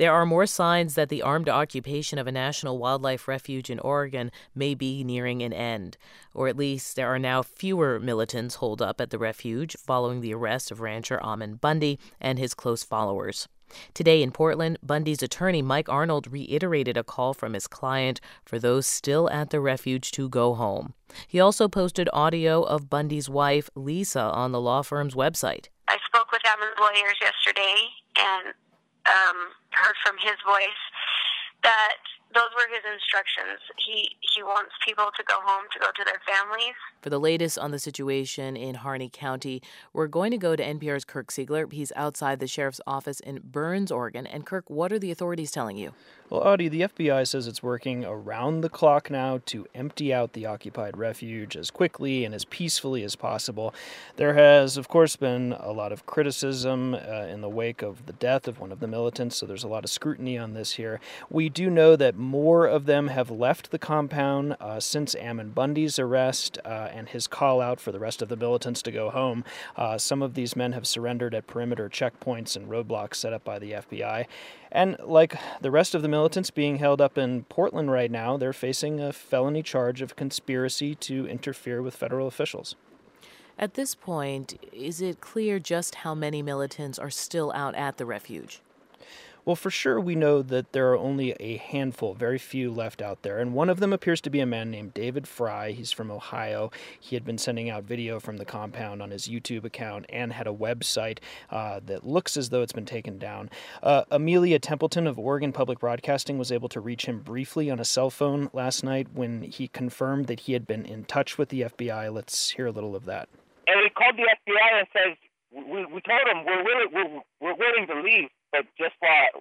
There are more signs that the armed occupation of a national wildlife refuge in Oregon may be nearing an end, or at least there are now fewer militants holed up at the refuge following the arrest of rancher Ammon Bundy and his close followers. Today in Portland, Bundy's attorney Mike Arnold reiterated a call from his client for those still at the refuge to go home. He also posted audio of Bundy's wife, Lisa, on the law firm's website. I spoke with Ammon's lawyers yesterday and heard from his voice that those were his instructions. He wants people to go home, to go to their families. For the latest on the situation in Harney County, we're going to go to NPR's Kirk Siegler. He's outside the sheriff's office in Burns, Oregon. And Kirk, what are the authorities telling you? Well, Audie, the FBI says it's working around the clock now to empty out the occupied refuge as quickly and as peacefully as possible. There has, of course, been a lot of criticism in the wake of the death of one of the militants, so there's a lot of scrutiny on this here. We do know that more of them have left the compound since Ammon Bundy's arrest and his call out for the rest of the militants to go home. Some of these men have surrendered at perimeter checkpoints and roadblocks set up by the FBI. And like the rest of the militants being held up in Portland right now, they're facing a felony charge of conspiracy to interfere with federal officials. At this point, is it clear just how many militants are still out at the refuge? Well, for sure, we know that there are only a handful, very few left out there. And one of them appears to be a man named David Fry. He's from Ohio. He had been sending out video from the compound on his YouTube account and had a website that looks as though it's been taken down. Amelia Templeton of Oregon Public Broadcasting was able to reach him briefly on a cell phone last night when he confirmed that he had been in touch with the FBI. Let's hear a little of that. And we called the FBI and says, we told them we're willing to leave, but just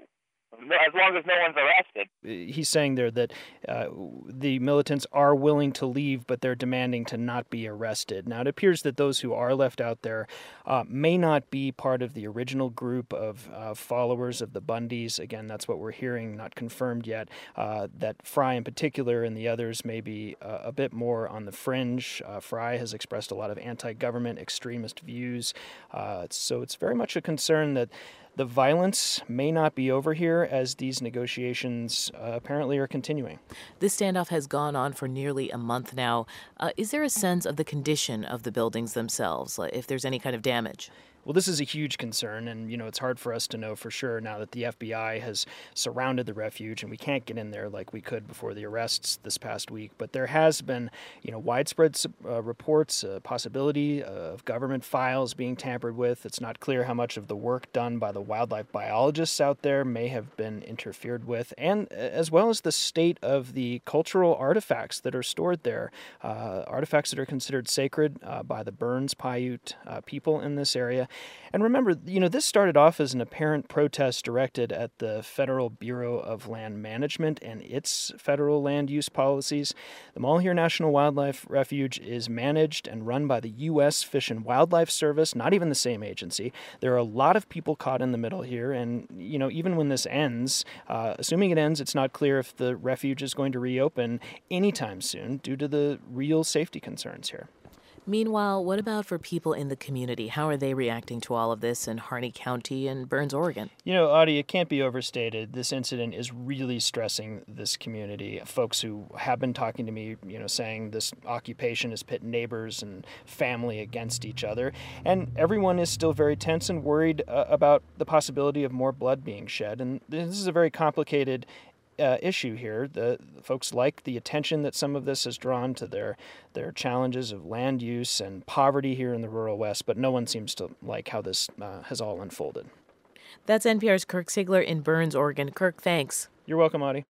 as long as no one's arrested. He's saying there that the militants are willing to leave, but they're demanding to not be arrested. Now, it appears that those who are left out there may not be part of the original group of followers of the Bundys. Again, that's what we're hearing, not confirmed yet, that Fry in particular and the others may be a bit more on the fringe. Fry has expressed a lot of anti-government extremist views, so it's very much a concern that the violence may not be over here as these negotiations apparently are continuing. This standoff has gone on for nearly a month now. Is there a sense of the condition of the buildings themselves, if there's any kind of damage? Well, this is a huge concern, and, it's hard for us to know for sure now that the FBI has surrounded the refuge, and we can't get in there like we could before the arrests this past week. But there has been, widespread reports, possibility of government files being tampered with. It's not clear how much of the work done by the wildlife biologists out there may have been interfered with, and as well as the state of the cultural artifacts that are stored there, artifacts that are considered sacred by the Burns Paiute people in this area. And remember, this started off as an apparent protest directed at the Federal Bureau of Land Management and its federal land use policies. The Malheur National Wildlife Refuge is managed and run by the U.S. Fish and Wildlife Service, not even the same agency. There are a lot of people caught in the middle here, and, even when this ends, assuming it ends, it's not clear if the refuge is going to reopen anytime soon due to the real safety concerns here. Meanwhile, what about for people in the community? How are they reacting to all of this in Harney County and Burns, Oregon? Audie, it can't be overstated. This incident is really stressing this community. Folks who have been talking to me, saying this occupation has pit neighbors and family against each other. And everyone is still very tense and worried about the possibility of more blood being shed. And this is a very complicated issue here. The folks like the attention that some of this has drawn to their challenges of land use and poverty here in the rural West, but no one seems to like how this has all unfolded. That's NPR's Kirk Siegler in Burns, Oregon. Kirk, thanks. You're welcome, Audie.